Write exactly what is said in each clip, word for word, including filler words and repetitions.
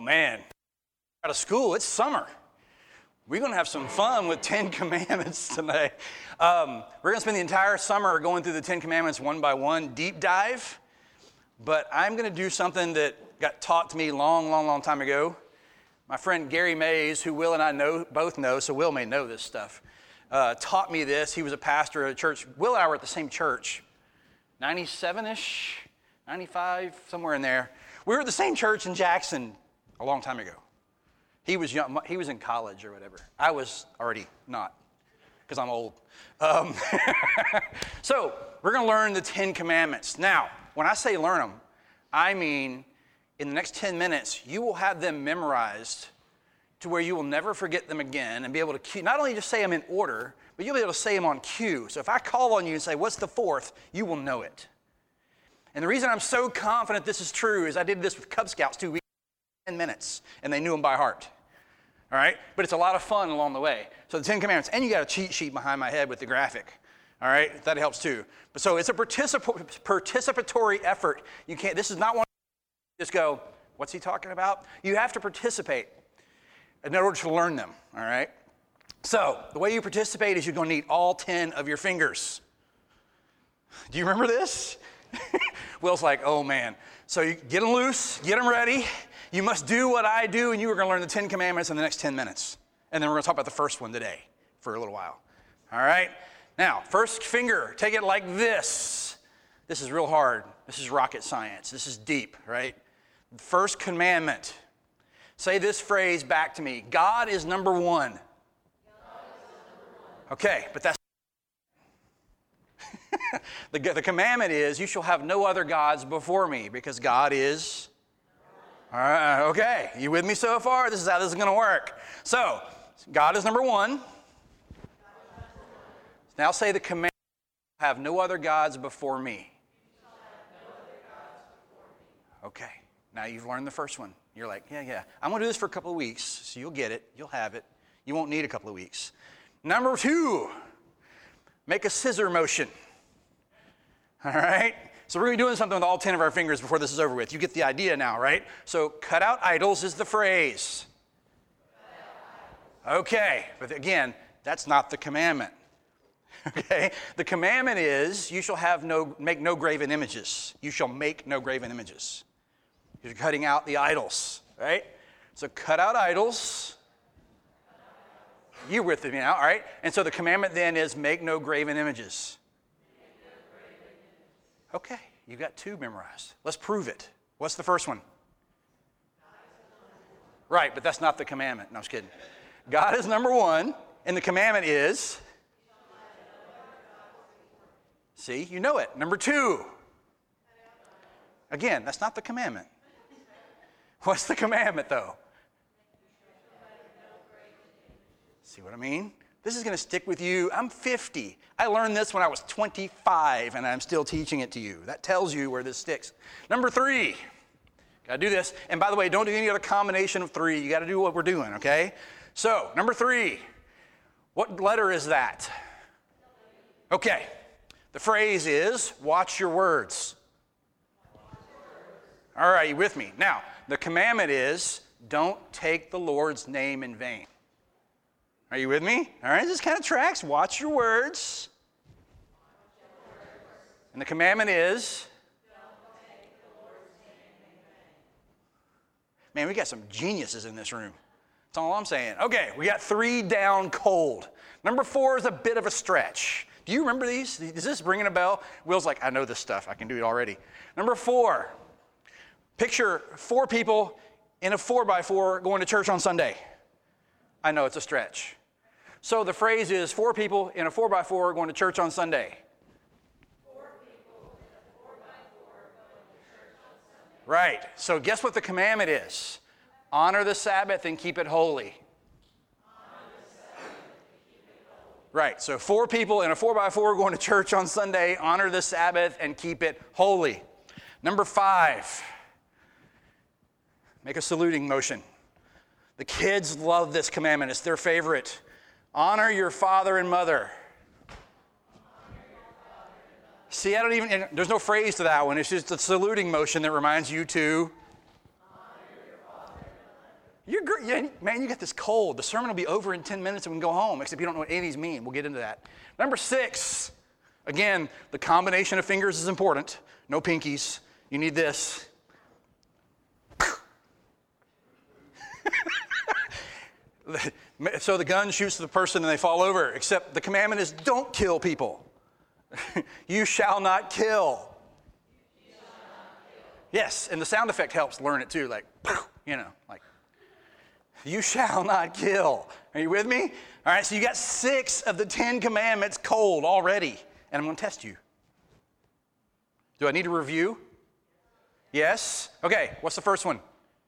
man, out of school, it's summer. We're going to have some fun with Ten Commandments tonight. Um, we're going to spend the entire summer going through the Ten Commandments one by one, deep dive. But I'm going to do something that got taught to me long, long, long time ago. My friend Gary Mays, who Will and I know both know, so Will may know this stuff, uh, taught me this. He was a pastor at a church. Will and I were at the same church, ninety-seven-ish, ninety-five, somewhere in there. We were at the same church in Jackson a long time ago. He was young, he was in college or whatever. I was already not, because I'm old. Um, so we're going to learn the Ten Commandments. Now, when I say learn them, I mean in the next ten minutes, you will have them memorized to where you will never forget them again and be able to not only just say them in order, but you'll be able to say them on cue. So if I call on you and say, what's the fourth, you will know it. And the reason I'm so confident this is true is I did this with Cub Scouts two weeks, ten minutes, and they knew them by heart. All right? But it's a lot of fun along the way. So the Ten Commandments, and you got a cheat sheet behind my head with the graphic. All right? That helps too. But so it's a particip- participatory effort. You can't, this is not one just go, what's he talking about? You have to participate in order to learn them. All right? So the way you participate is you're going to need all ten of your fingers. Do you remember this? Will's like, oh man. So you get them loose, get them ready. You must do what I do, and you are going to learn the Ten Commandments in the next ten minutes. And then we're going to talk about the first one today for a little while. All right? Now, first finger, take it like this. This is real hard. This is rocket science. This is deep, right? First commandment. Say this phrase back to me. God is number one. God is number one. Okay, but that's the, the commandment is, you shall have no other gods before me, because God is... All right, okay. You with me so far? This is how this is going to work. So, God is number one. Now say the commandment, have no other gods before me. Okay. Now you've learned the first one. You're like, yeah, yeah. I'm going to do this for a couple of weeks, so you'll get it. You'll have it. You won't need a couple of weeks. Number two, make a scissor motion. All right? So we're going to be doing something with all ten of our fingers before this is over with. You get the idea now, right? So cut out idols is the phrase. Okay, but again, that's not the commandment. Okay? The commandment is, you shall have no, make no graven images. You shall make no graven images. You're cutting out the idols, right? So cut out idols. You're with me now, all right? And so the commandment then is make no graven images. Okay, you got two memorized. Let's prove it. What's the first one? Right, but that's not the commandment. No, I was kidding. God is number one, and the commandment is? See, you know it. Number two. Again, that's not the commandment. What's the commandment, though? See what I mean? This is going to stick with you. I'm fifty. I learned this when I was twenty-five, and I'm still teaching it to you. That tells you where this sticks. Number three. Got to do this. And by the way, don't do any other combination of three. You got to do what we're doing, okay? So, number three. What letter is that? Okay. The phrase is, watch your words. All right, you with me? Now, the commandment is, don't take the Lord's name in vain. Are you with me? All right, this kind of tracks. Watch your words. And the commandment is? Don't take the Lord's name in vain. Man, we got some geniuses in this room. That's all I'm saying. Okay, we got three down cold. Number four is a bit of a stretch. Do you remember these? Is this ringing a bell? Will's like, I know this stuff. I can do it already. Number four, picture four people in a four by four going to church on Sunday. I know it's a stretch. So the phrase is four people in a four by four going to church on Sunday. Four people in a four by four going to church on Sunday. Right. So guess what the commandment is? Honor the Sabbath and keep it holy. Honor the Sabbath and keep it holy. Right. So four people in a four by four going to church on Sunday. Honor the Sabbath and keep it holy. Number five. Make a saluting motion. The kids love this commandment. It's their favorite. Honor your father and mother. See, I don't even, there's no phrase to that one. It's just a saluting motion that reminds you to. You're great. Yeah, man, you got this cold. The sermon will be over in ten minutes and we can go home, except you don't know what any of these mean. We'll get into that. Number six, again, the combination of fingers is important. No pinkies. You need this. So the gun shoots the person and they fall over, except the commandment is don't kill people. You shall not kill. You shall not kill. Yes, and the sound effect helps learn it too, like, you know, like, you shall not kill. Are you with me? All right, so you got six of the Ten Commandments cold already, and I'm going to test you. Do I need to review? Yes? Okay, what's the first one?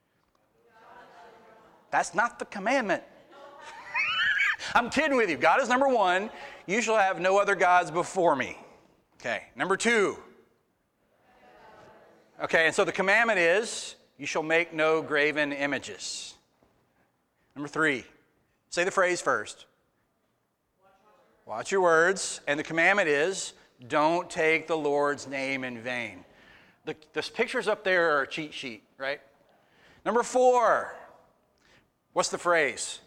That's not the commandment. I'm kidding with you. God is number one. You shall have no other gods before me. Okay, number two. Okay, and so the commandment is, you shall make no graven images. Number three. Say the phrase first. Watch your words. And the commandment is, don't take the Lord's name in vain. The, the pictures up there are a cheat sheet, right? Number four. What's the phrase?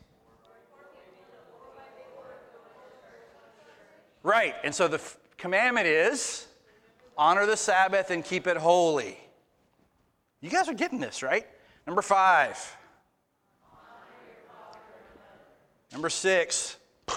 Right, and so the f- commandment is, honor the Sabbath and keep it holy. You guys are getting this, right? Number five. Number six.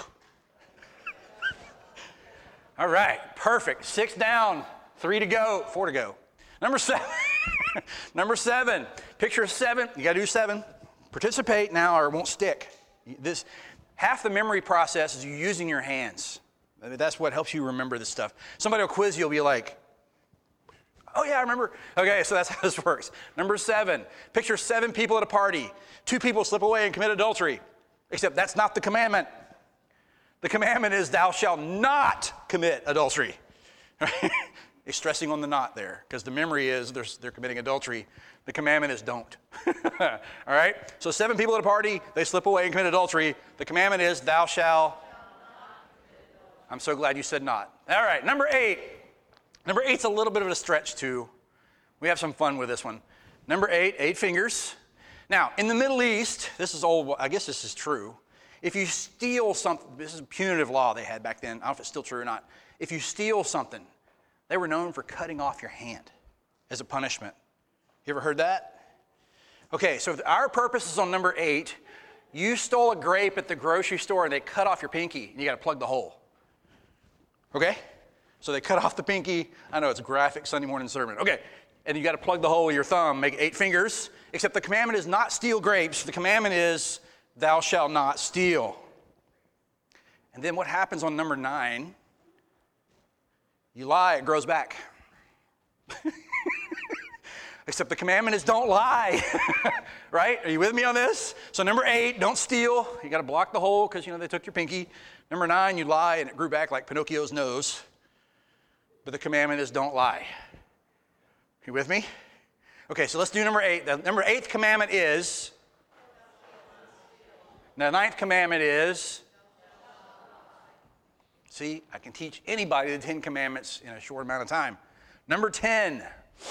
All right, perfect. Six down, three to go, four to go. Number seven. Number seven. Picture seven. You got to do seven. Participate now or it won't stick. This, half the memory process is you using your hands. I mean, that's what helps you remember this stuff. Somebody will quiz you, you'll be like, oh yeah, I remember. Okay, so that's how this works. Number seven, picture seven people at a party. Two people slip away and commit adultery. Except that's not the commandment. The commandment is thou shalt not commit adultery. He's stressing on the not there because the memory is they're, they're committing adultery. The commandment is don't. All right? So seven people at a party, they slip away and commit adultery. The commandment is thou shalt. I'm so glad you said not. All right, number eight. Number eight's a little bit of a stretch too. We have some fun with this one. Number eight, eight fingers. Now, in the Middle East, this is old, I guess this is true. If you steal something, this is a punitive law they had back then. I don't know if it's still true or not. If you steal something, they were known for cutting off your hand as a punishment. You ever heard that? Okay, so our purpose is on number eight. You stole a grape at the grocery store and they cut off your pinky and you got to plug the hole. Okay? So they cut off the pinky. I know it's a graphic Sunday morning sermon. Okay, and you got to plug the hole with your thumb, make eight fingers, except the commandment is not steal grapes. The commandment is thou shalt not steal. And then what happens on number nine? You lie, it grows back. Except the commandment is don't lie. Right? Are you with me on this? So number eight, don't steal. You got to block the hole because, you know, they took your pinky. Number nine, you lie and it grew back like Pinocchio's nose. But the commandment is don't lie. You with me? Okay, so let's do number eight. The number eighth commandment is, the ninth commandment is, see, I can teach anybody the Ten Commandments in a short amount of time. Number ten,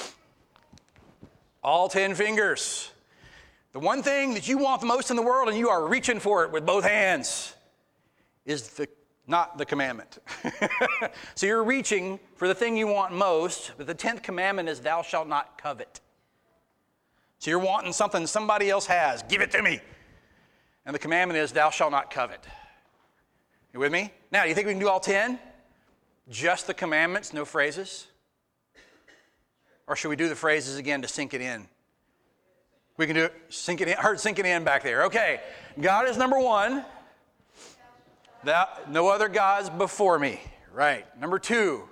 all ten fingers. The one thing that you want the most in the world and you are reaching for it with both hands is the not the commandment. So you're reaching for the thing you want most, but the tenth commandment is thou shalt not covet. So you're wanting something somebody else has. Give it to me. And the commandment is thou shalt not covet. You with me? Now, do you think we can do all ten? Just the commandments, no phrases? Or should we do the phrases again to sink it in? We can do it, sink it in. I heard sink it in back there. Okay, God is number one. Thou, no other gods before me. Right. Number two.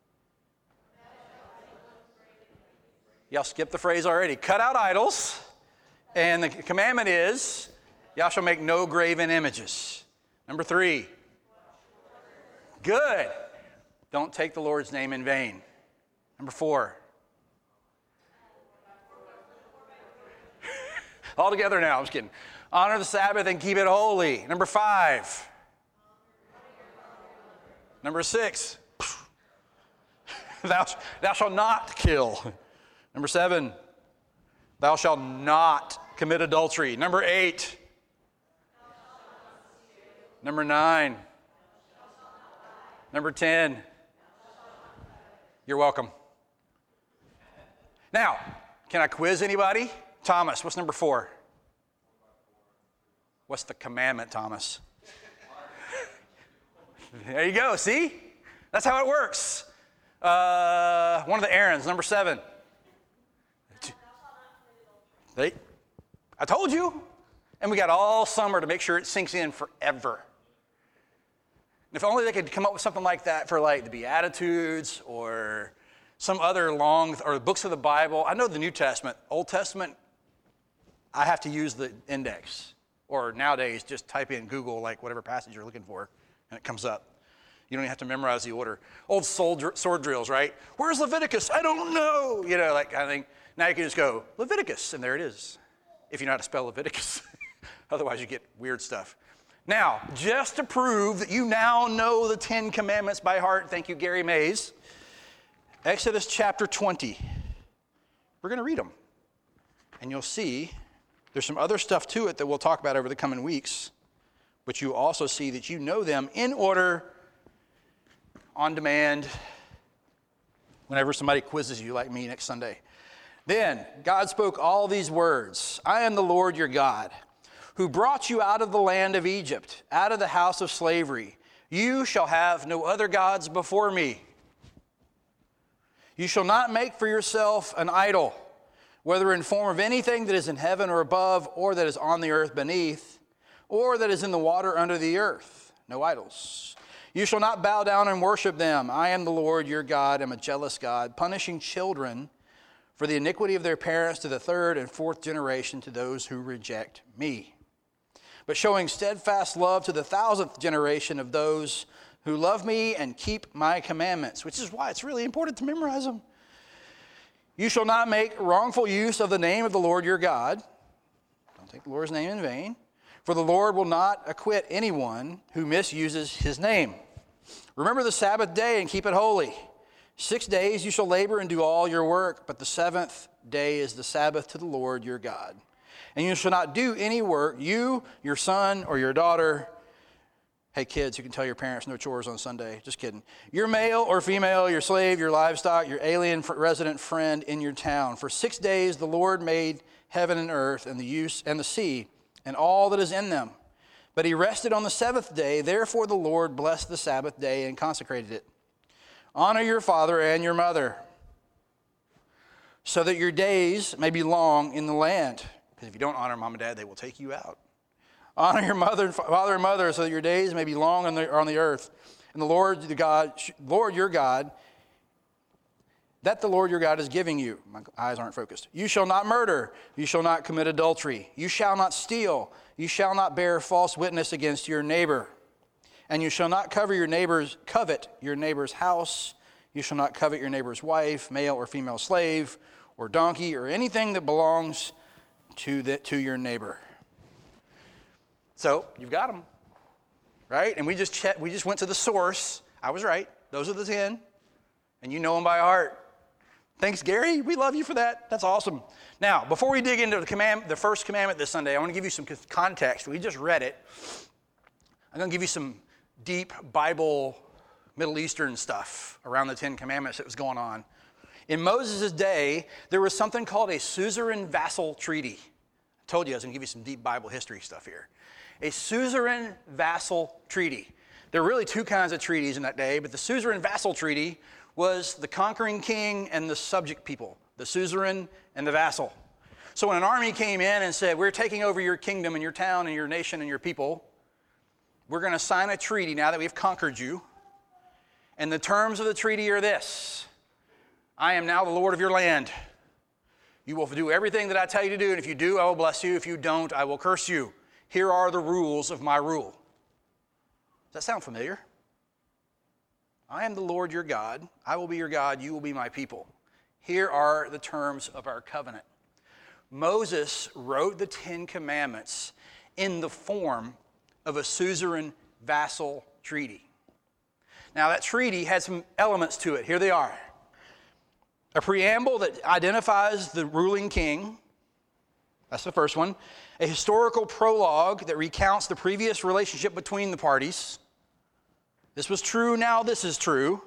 Y'all skipped the phrase already. Cut out idols. And the commandment is, y'all shall make no graven images. Number three. Good. Don't take the Lord's name in vain. Number four. All together now, I'm just kidding. Honor the Sabbath and keep it holy. Number five. Number six. thou, thou shalt not kill. Number seven. Thou shalt not commit adultery. Number eight. Number nine. Number ten. You're welcome. Now, can I quiz anybody? Thomas, what's number four? What's the commandment, Thomas? There you go, see? That's how it works. Uh, one of the errands, number seven. They, I told you. And we got all summer to make sure it sinks in forever. If only they could come up with something like that for like the Beatitudes or some other long, or books of the Bible. I know the New Testament, Old Testament, I have to use the index. Or nowadays, just type in Google, like whatever passage you're looking for, and it comes up. You don't even have to memorize the order. Old sword, sword drills, right? Where's Leviticus? I don't know. You know, like I think, now you can just go, Leviticus, and there it is. If you know how to spell Leviticus. Otherwise, you get weird stuff. Now, just to prove that you now know the Ten Commandments by heart, thank you, Gary Mays, Exodus chapter twenty. We're going to read them. And you'll see there's some other stuff to it that we'll talk about over the coming weeks, but you also see that you know them in order, on demand, whenever somebody quizzes you like me next Sunday. Then God spoke all these words. I am the Lord your God, who brought you out of the land of Egypt, out of the house of slavery. You shall have no other gods before me. You shall not make for yourself an idol, whether in form of anything that is in heaven or above, or that is on the earth beneath, or that is in the water under the earth. No idols. You shall not bow down and worship them. I am the Lord your God, am a jealous God, punishing children for the iniquity of their parents to the third and fourth generation to those who reject me, but showing steadfast love to the thousandth generation of those who love me and keep my commandments, which is why it's really important to memorize them. You shall not make wrongful use of the name of the Lord your God. Don't take the Lord's name in vain, for the Lord will not acquit anyone who misuses his name. Remember the Sabbath day and keep it holy. Six days you shall labor and do all your work, but the seventh day is the Sabbath to the Lord your God. And you shall not do any work, you, your son, or your daughter. Hey kids, you can tell your parents no chores on Sunday. Just kidding. Your male or female, your slave, your livestock, your alien resident friend in your town. For six days the Lord made heaven and earth and the use and the sea and all that is in them. But he rested on the seventh day. Therefore the Lord blessed the Sabbath day and consecrated it. Honor your father and your mother, so that your days may be long in the land. Because if you don't honor mom and dad, they will take you out. Honor your mother, father and mother, so that your days may be long on the, on the earth. And the Lord, the God, Lord your God, that the Lord your God is giving you. My eyes aren't focused. You shall not murder. You shall not commit adultery. You shall not steal. You shall not bear false witness against your neighbor. And you shall not cover your neighbor's, covet your neighbor's house. You shall not covet your neighbor's wife, male or female slave, or donkey, or anything that belongs to the, to your neighbor. So you've got them, right? And we just checked, we just went to the source. I was right. Those are the ten, and you know them by heart. Thanks, Gary. We love you for that. That's awesome. Now, before we dig into the command, the first commandment this Sunday, I want to give you some context. We just read it. I'm going to give you some deep Bible, Middle Eastern stuff around the Ten Commandments that was going on. In Moses' day, there was something called a suzerain vassal treaty. I told you I was going to give you some deep Bible history stuff here. A suzerain vassal treaty. There were really two kinds of treaties in that day, but the suzerain vassal treaty was the conquering king and the subject people, the suzerain and the vassal. So when an army came in and said, we're taking over your kingdom and your town and your nation and your people, we're going to sign a treaty now that we've conquered you. And the terms of the treaty are this: I am now the Lord of your land. You will do everything that I tell you to do, and if you do, I will bless you. If you don't, I will curse you. Here are the rules of my rule. Does that sound familiar? I am the Lord your God. I will be your God. You will be my people. Here are the terms of our covenant. Moses wrote the Ten Commandments in the form of a suzerain vassal treaty. Now, that treaty had some elements to it. Here they are. A preamble that identifies the ruling king. That's the first one. A historical prologue that recounts the previous relationship between the parties. This was true, now this is true.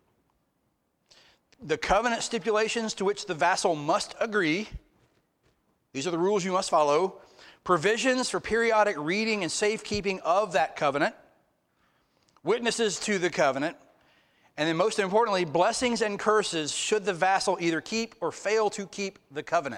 The covenant stipulations to which the vassal must agree. These are the rules you must follow. Provisions for periodic reading and safekeeping of that covenant. Witnesses to the covenant. And then most importantly, blessings and curses should the vassal either keep or fail to keep the covenant.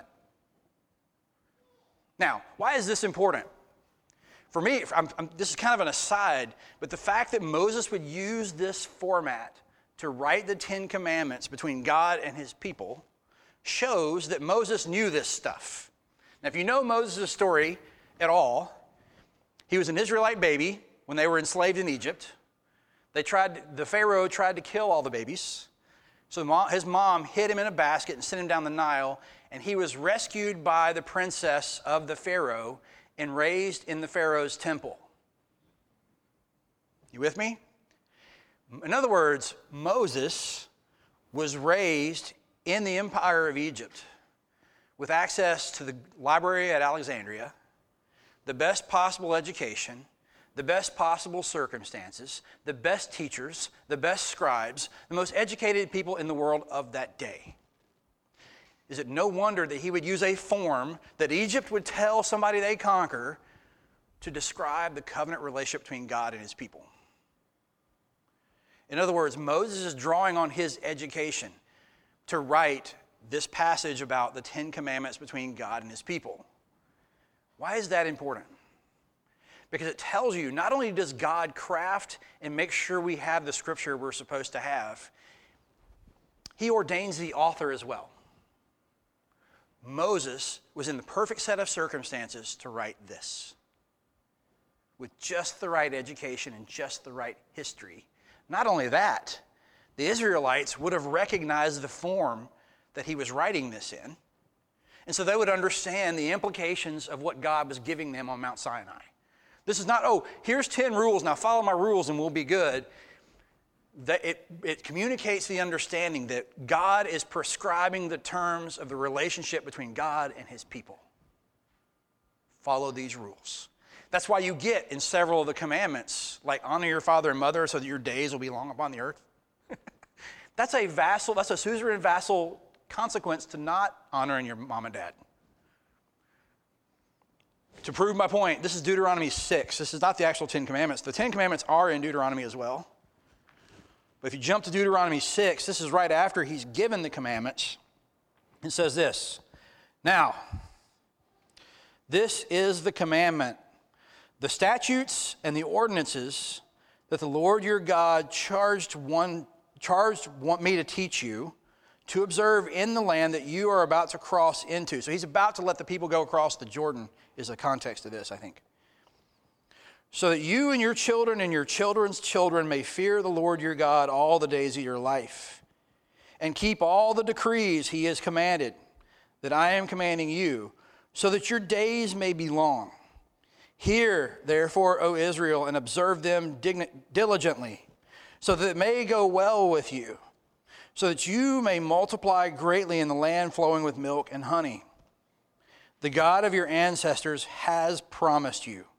Now, why is this important? For me, I'm, I'm, this is kind of an aside, but the fact that Moses would use this format to write the Ten Commandments between God and his people shows that Moses knew this stuff. Now, if you know Moses' story at all, he was an Israelite baby when they were enslaved in Egypt. They tried, the Pharaoh tried to kill all the babies. So his mom hid him in a basket and sent him down the Nile, and he was rescued by the princess of the Pharaoh and raised in the Pharaoh's temple. You with me? In other words, Moses was raised in the empire of Egypt with access to the library at Alexandria, the best possible education, the best possible circumstances, the best teachers, the best scribes, the most educated people in the world of that day. Is it no wonder that he would use a form that Egypt would tell somebody they conquer to describe the covenant relationship between God and his people? In other words, Moses is drawing on his education to write this passage about the Ten Commandments between God and his people. Why is that important? Because it tells you not only does God craft and make sure we have the scripture we're supposed to have, he ordains the author as well. Moses was in the perfect set of circumstances to write this. With just the right education and just the right history. Not only that, the Israelites would have recognized the form that he was writing this in. And so they would understand the implications of what God was giving them on Mount Sinai. This is not, oh, here's ten rules, now follow my rules and we'll be good. That it, it communicates the understanding that God is prescribing the terms of the relationship between God and his people. Follow these rules. That's why you get in several of the commandments, like honor your father and mother so that your days will be long upon the earth. That's a vassal, that's a suzerain vassal consequence to not honoring your mom and dad. To prove my point, this is Deuteronomy six. This is not the actual Ten Commandments. The Ten Commandments are in Deuteronomy as well. But if you jump to Deuteronomy six, this is right after he's given the commandments. It says this, now, this is the commandment, the statutes and the ordinances that the Lord your God charged one charged want me to teach you to observe in the land that you are about to cross into. So he's about to let the people go across the Jordan is the context of this, I think. So that you and your children and your children's children may fear the Lord your God all the days of your life, and keep all the decrees he has commanded, that I am commanding you, so that your days may be long. Hear, therefore, O Israel, and observe them diligently, so that it may go well with you, so that you may multiply greatly in the land flowing with milk and honey. The God of your ancestors has promised you.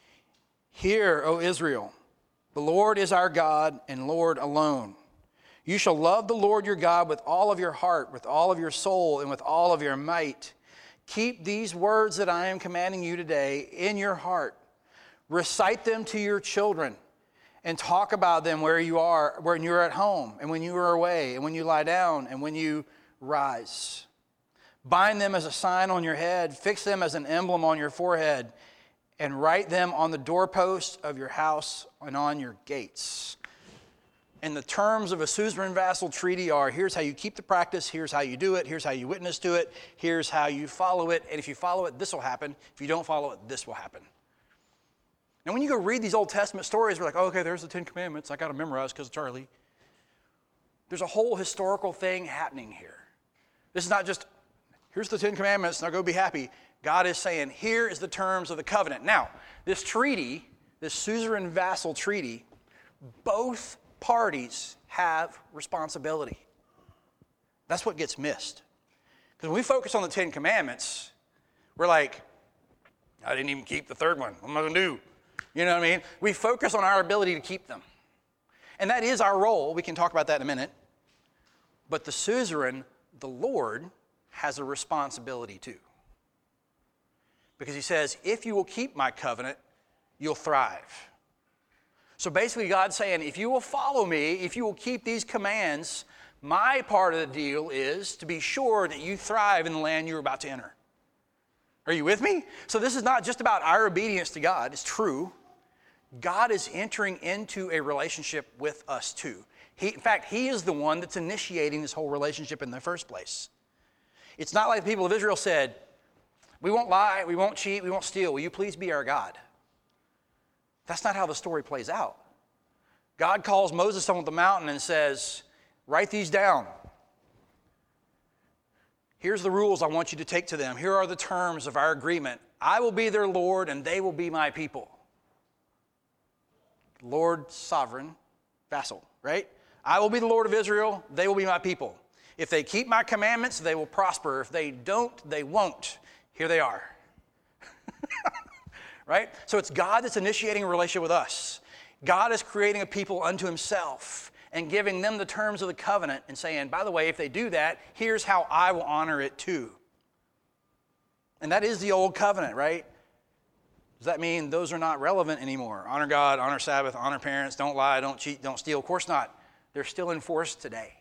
Hear, O Israel, the Lord is our God and Lord alone. You shall love the Lord your God with all of your heart, with all of your soul, and with all of your might. Keep these words that I am commanding you today in your heart. Recite them to your children and talk about them where you are, when you're at home and when you are away and when you lie down and when you rise. Bind them as a sign on your head, fix them as an emblem on your forehead, and write them on the doorposts of your house and on your gates. And the terms of a suzerain vassal treaty are, here's how you keep the practice, here's how you do it, here's how you witness to it, here's how you follow it, and if you follow it, this will happen. If you don't follow it, this will happen. And when you go read these Old Testament stories, we're like, oh, okay, there's the Ten Commandments. I got to memorize because of Charlie. There's a whole historical thing happening here. This is not just, here's the Ten Commandments, now go be happy. God is saying, here is the terms of the covenant. Now, this treaty, this suzerain vassal treaty, both parties have responsibility. That's what gets missed. Because when we focus on the Ten Commandments, We're like, I didn't even keep the third one. What am I going to do? You know what I mean? We focus on our ability to keep them. And that is our role. We can talk about that in a minute. But the suzerain, the Lord, has a responsibility too. Because he says, if you will keep my covenant, you'll thrive. So basically God's saying, if you will follow me, if you will keep these commands, my part of the deal is to be sure that you thrive in the land you're about to enter. Are you with me? So this is not just about our obedience to God. It's true. God is entering into a relationship with us too. He, in fact, he is the one that's initiating this whole relationship in the first place. It's not like the people of Israel said, we won't lie, we won't cheat, we won't steal. Will you please be our God? That's not how the story plays out. God calls Moses on the mountain and says, write these down. Here's the rules I want you to take to them. Here are the terms of our agreement. I will be their Lord and they will be my people. Lord, sovereign, vassal, right? I will be the Lord of Israel, they will be my people. If they keep my commandments, they will prosper. If they don't, they won't. Here they are. Right? So it's God that's initiating a relationship with us. God is creating a people unto himself and giving them the terms of the covenant and saying, by the way, if they do that, here's how I will honor it too. And that is the old covenant, right? Does that mean those are not relevant anymore? Honor God, honor Sabbath, honor parents, don't lie, don't cheat, don't steal. Of course not. They're still in force today.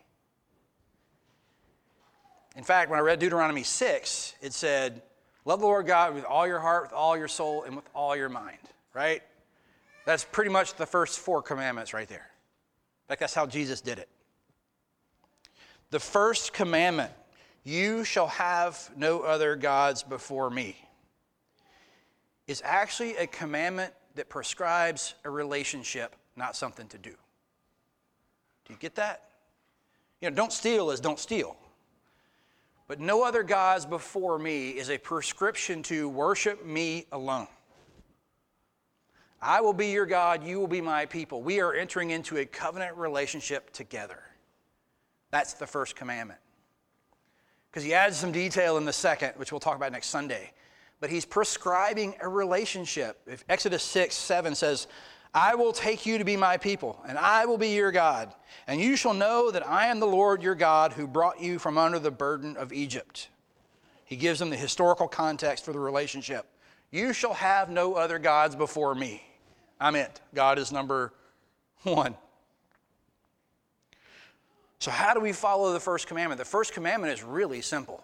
In fact, when I read Deuteronomy six, it said, love the Lord God with all your heart, with all your soul, and with all your mind, right? That's pretty much the first four commandments right there. In fact, that's how Jesus did it. The first commandment, you shall have no other gods before me, is actually a commandment that prescribes a relationship, not something to do. Do you get that? You know, don't steal is don't steal. But no other gods before me is a prescription to worship me alone. I will be your God, you will be my people. We are entering into a covenant relationship together. That's the first commandment. Because he adds some detail in the second, which we'll talk about next Sunday. But he's prescribing a relationship. If Exodus six, seven says, I will take you to be my people, and I will be your God. And you shall know that I am the Lord your God who brought you from under the burden of Egypt. He gives them the historical context for the relationship. You shall have no other gods before me. I'm it. God is number one. So how do we follow the first commandment? The first commandment is really simple.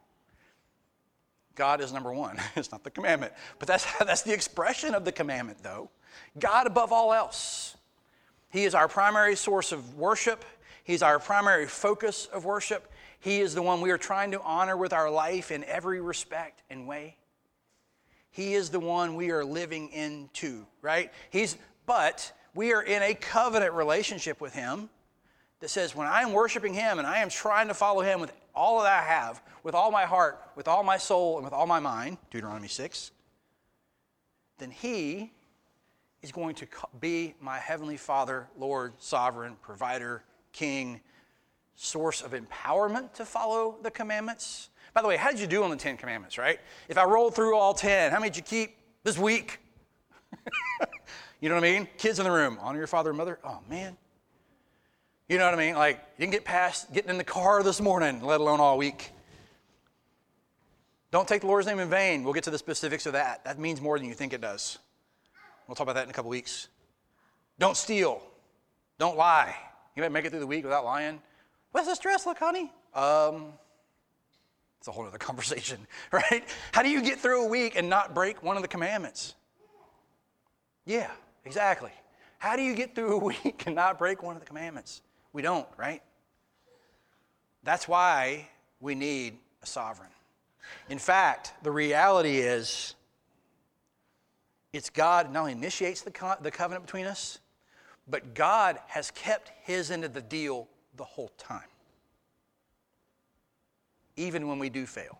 God is number one. It's not the commandment. But that's, that's the expression of the commandment, though. God above all else. He is our primary source of worship. He's our primary focus of worship. He is the one we are trying to honor with our life in every respect and way. He is the one we are living into, right? He's, but we are in a covenant relationship with him that says when I am worshiping him and I am trying to follow him with all that I have, with all my heart, with all my soul, and with all my mind, Deuteronomy six, then he is going to be my heavenly Father, Lord, sovereign, provider, king, source of empowerment to follow the commandments. By the way, how did you do on the Ten Commandments, right? If I rolled through all ten, how many did you keep this week? You know what I mean? Kids in the room, honor your father and mother. Oh, man. You know what I mean? Like, you didn't get past getting in the car this morning, let alone all week. Don't take the Lord's name in vain. We'll get to the specifics of that. That means more than you think it does. We'll talk about that in a couple weeks. Don't steal. Don't lie. You might make it through the week without lying. What's the stress look, honey? Um, it's a whole other conversation, right? How do you get through a week and not break one of the commandments? Yeah, exactly. How do you get through a week and not break one of the commandments? We don't, right? That's why we need a sovereign. In fact, the reality is, it's God not only initiates the, co- the covenant between us, but God has kept his end of the deal the whole time. Even when we do fail.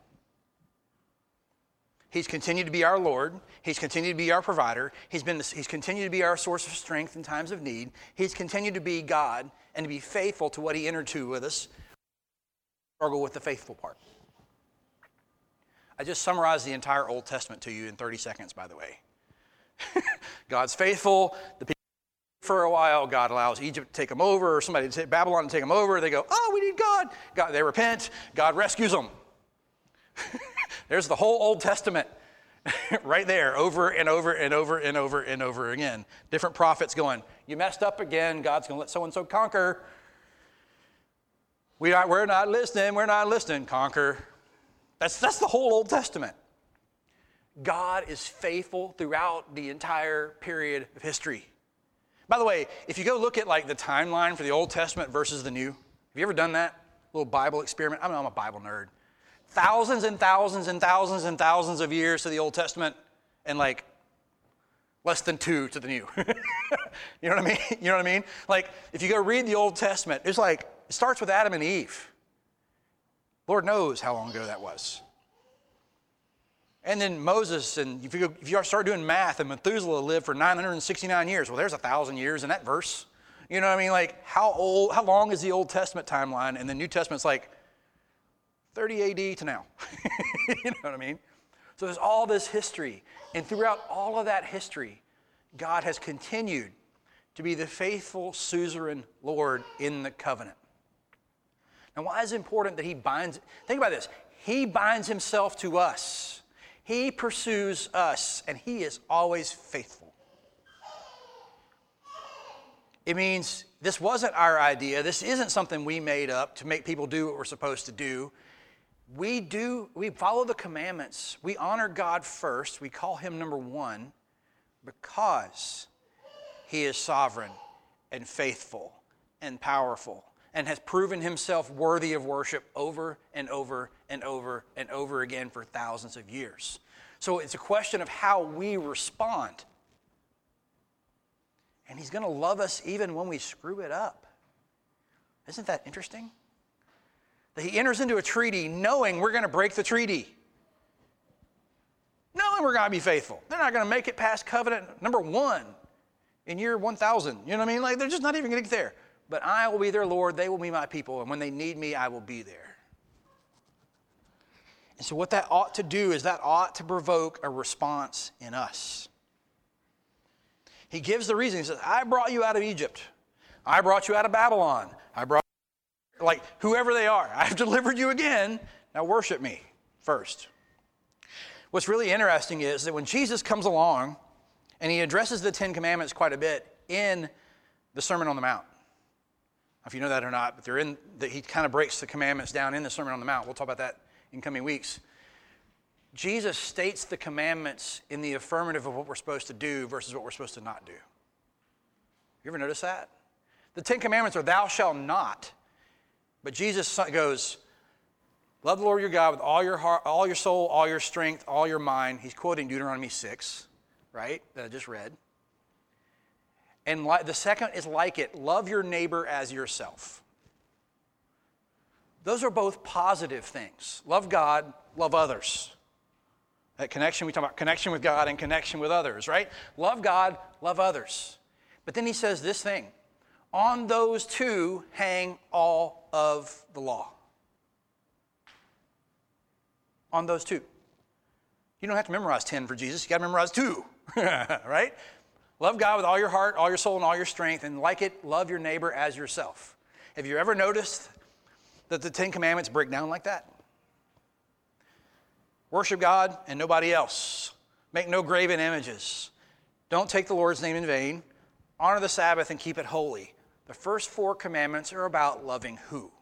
He's continued to be our Lord. He's continued to be our provider. He's, been, he's continued to be our source of strength in times of need. He's continued to be God and to be faithful to what he entered to with us. Struggle with the faithful part. I just summarized the entire Old Testament to you in thirty seconds, by the way. God's faithful. The people for a while, God allows Egypt to take them over, or somebody to take Babylon to take them over. They go, oh, we need God. God, they repent. God rescues them. There's the whole Old Testament right there, over and over and over and over and over again. Different prophets going, you messed up again. God's going to let so-and-so conquer. We are, we're not listening. We're not listening. Conquer. That's, that's the whole Old Testament. God is faithful throughout the entire period of history. By the way, if you go look at like the timeline for the Old Testament versus the New, have you ever done that little Bible experiment? I mean, I'm a Bible nerd. Thousands and thousands and thousands and thousands of years to the Old Testament and like less than two to the New. You know what I mean? You know what I mean? Like if you go read the Old Testament, it's like, it starts with Adam and Eve. Lord knows how long ago that was. And then Moses, and if you, go, if you start doing math, and Methuselah lived for nine hundred sixty-nine years. Well, there's a thousand years in that verse. You know what I mean? Like, how old, how long is the Old Testament timeline? And the New Testament's like thirty A D to now. You know what I mean? So there's all this history. And throughout all of that history, God has continued to be the faithful, suzerain Lord in the covenant. Now, why is it important that he binds, think about this, he binds himself to us. He pursues us, and he is always faithful. It means this wasn't our idea. This isn't something we made up to make people do what we're supposed to do. We do, we follow the commandments. We honor God first. We call him number one because he is sovereign and faithful and powerful and has proven himself worthy of worship over and over and over and over again for thousands of years. So it's a question of how we respond. And he's going to love us even when we screw it up. Isn't that interesting? That he enters into a treaty knowing we're going to break the treaty. Knowing we're going to be faithful. They're not going to make it past covenant number one in year one thousand. You know what I mean? Like they're just not even going to get there. But I will be their Lord, they will be my people, and when they need me, I will be there. And so what that ought to do is that ought to provoke a response in us. He gives the reason. He says, I brought you out of Egypt. I brought you out of Babylon. I brought, like, whoever they are. I've delivered you again. Now worship me first. What's really interesting is that when Jesus comes along, and he addresses the Ten Commandments quite a bit in the Sermon on the Mount. If you know that or not, but they're in the, he kind of breaks the commandments down in the Sermon on the Mount. We'll talk about that in coming weeks. Jesus states the commandments in the affirmative of what we're supposed to do versus what we're supposed to not do. You ever notice that? The Ten Commandments are thou shalt not. But Jesus goes, love the Lord your God with all your heart, all your soul, all your strength, all your mind. He's quoting Deuteronomy six, right, that I just read. And the second is like it, love your neighbor as yourself. Those are both positive things. Love God, love others. That connection, we talk about connection with God and connection with others, right? Love God, love others. But then he says this thing, on those two hang all of the law. On those two. You don't have to memorize ten for Jesus, you got to memorize two, right? Love God with all your heart, all your soul, and all your strength, and like it, love your neighbor as yourself. Have you ever noticed that the Ten Commandments break down like that? Worship God and nobody else. Make no graven images. Don't take the Lord's name in vain. Honor the Sabbath and keep it holy. The first four commandments are about loving who?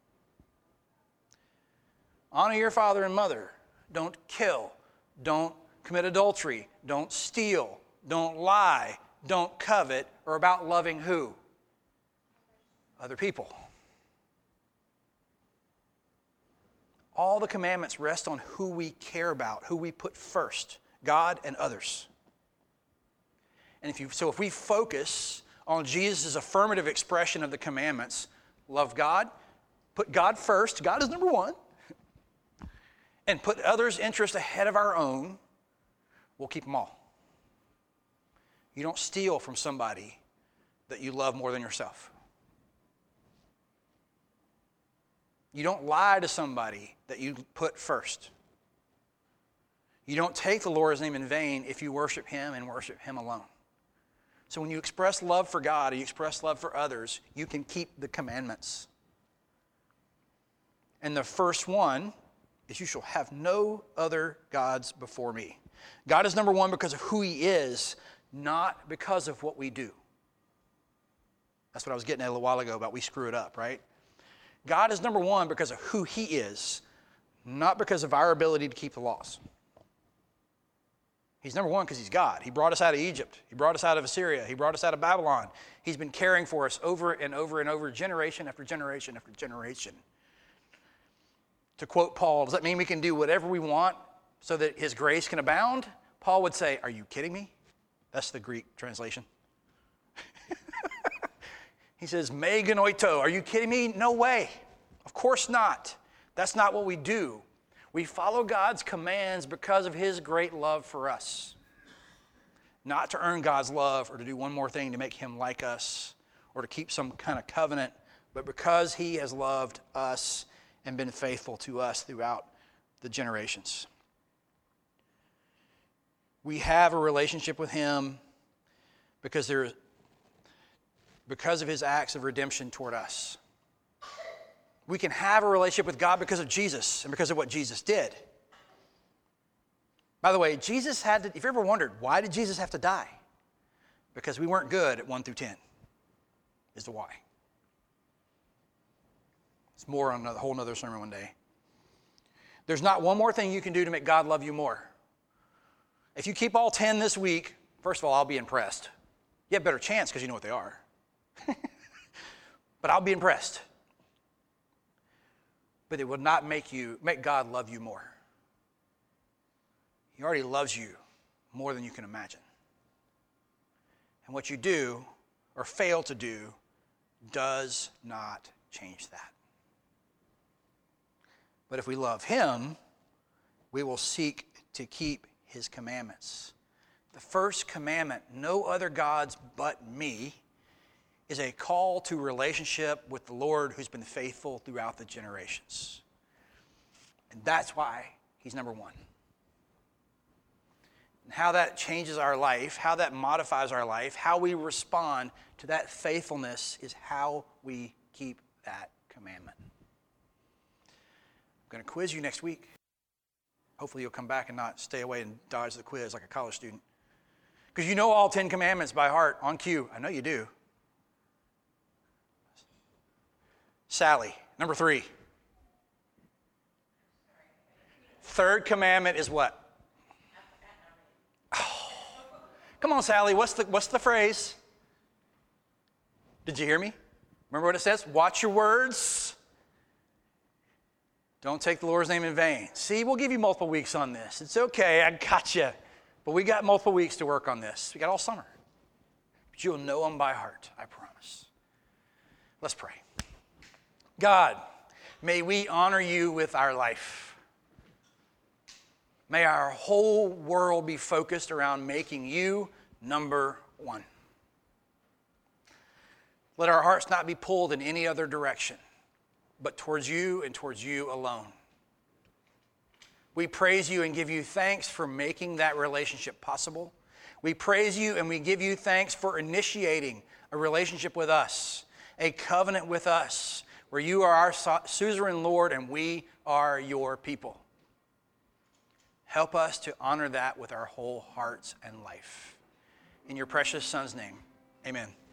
Honor your father and mother. Don't kill. Don't commit adultery. Don't steal. Don't lie, don't covet, or about loving who? Other people. All the commandments rest on who we care about, who we put first, God and others. And if you, so if we focus on Jesus' affirmative expression of the commandments, love God, put God first, God is number one, and put others' interests ahead of our own, we'll keep them all. You don't steal from somebody that you love more than yourself. You don't lie to somebody that you put first. You don't take the Lord's name in vain if you worship him and worship him alone. So when you express love for God or you express love for others, you can keep the commandments. And the first one is you shall have no other gods before me. God is number one because of who he is, not because of what we do. That's what I was getting at a little while ago about we screw it up, right? God is number one because of who he is, not because of our ability to keep the laws. He's number one because he's God. He brought us out of Egypt. He brought us out of Assyria. He brought us out of Babylon. He's been caring for us over and over and over, generation after generation after generation. To quote Paul, does that mean we can do whatever we want so that his grace can abound? Paul would say, are you kidding me? That's the Greek translation. He says, me genoito. Are you kidding me? No way. Of course not. That's not what we do. We follow God's commands because of his great love for us. Not to earn God's love or to do one more thing to make him like us or to keep some kind of covenant, but because he has loved us and been faithful to us throughout the generations. We have a relationship with him because, there, because of his acts of redemption toward us. We can have a relationship with God because of Jesus and because of what Jesus did. By the way, Jesus had to, if you ever wondered, why did Jesus have to die? Because we weren't good at one through ten, is the why. It's more on a whole other sermon one day. There's not one more thing you can do to make God love you more. If you keep all ten this week, first of all, I'll be impressed. You have a better chance because you know what they are. But I'll be impressed. But it will not make you make God love you more. He already loves you more than you can imagine. And what you do or fail to do does not change that. But if we love him, we will seek to keep his commandments. The first commandment, no other gods but me, is a call to relationship with the Lord who's been faithful throughout the generations. And that's why he's number one. And how that changes our life, how that modifies our life, how we respond to that faithfulness is how we keep that commandment. I'm going to quiz you next week. Hopefully you'll come back and not stay away and dodge the quiz like a college student. Because you know all Ten Commandments by heart on cue. I know you do. Sally, number three. Third commandment is what? Oh. Come on, Sally, what's the, what's the phrase? Did you hear me? Remember what it says? Watch your words. Don't take the Lord's name in vain. See, we'll give you multiple weeks on this. It's okay, I got you. But we got multiple weeks to work on this. We got all summer. But you'll know them by heart, I promise. Let's pray. God, may we honor you with our life. May our whole world be focused around making you number one. Let our hearts not be pulled in any other direction, but towards you and towards you alone. We praise you and give you thanks for making that relationship possible. We praise you and we give you thanks for initiating a relationship with us, a covenant with us, where you are our suzerain Lord and we are your people. Help us to honor that with our whole hearts and life. In your precious Son's name, amen.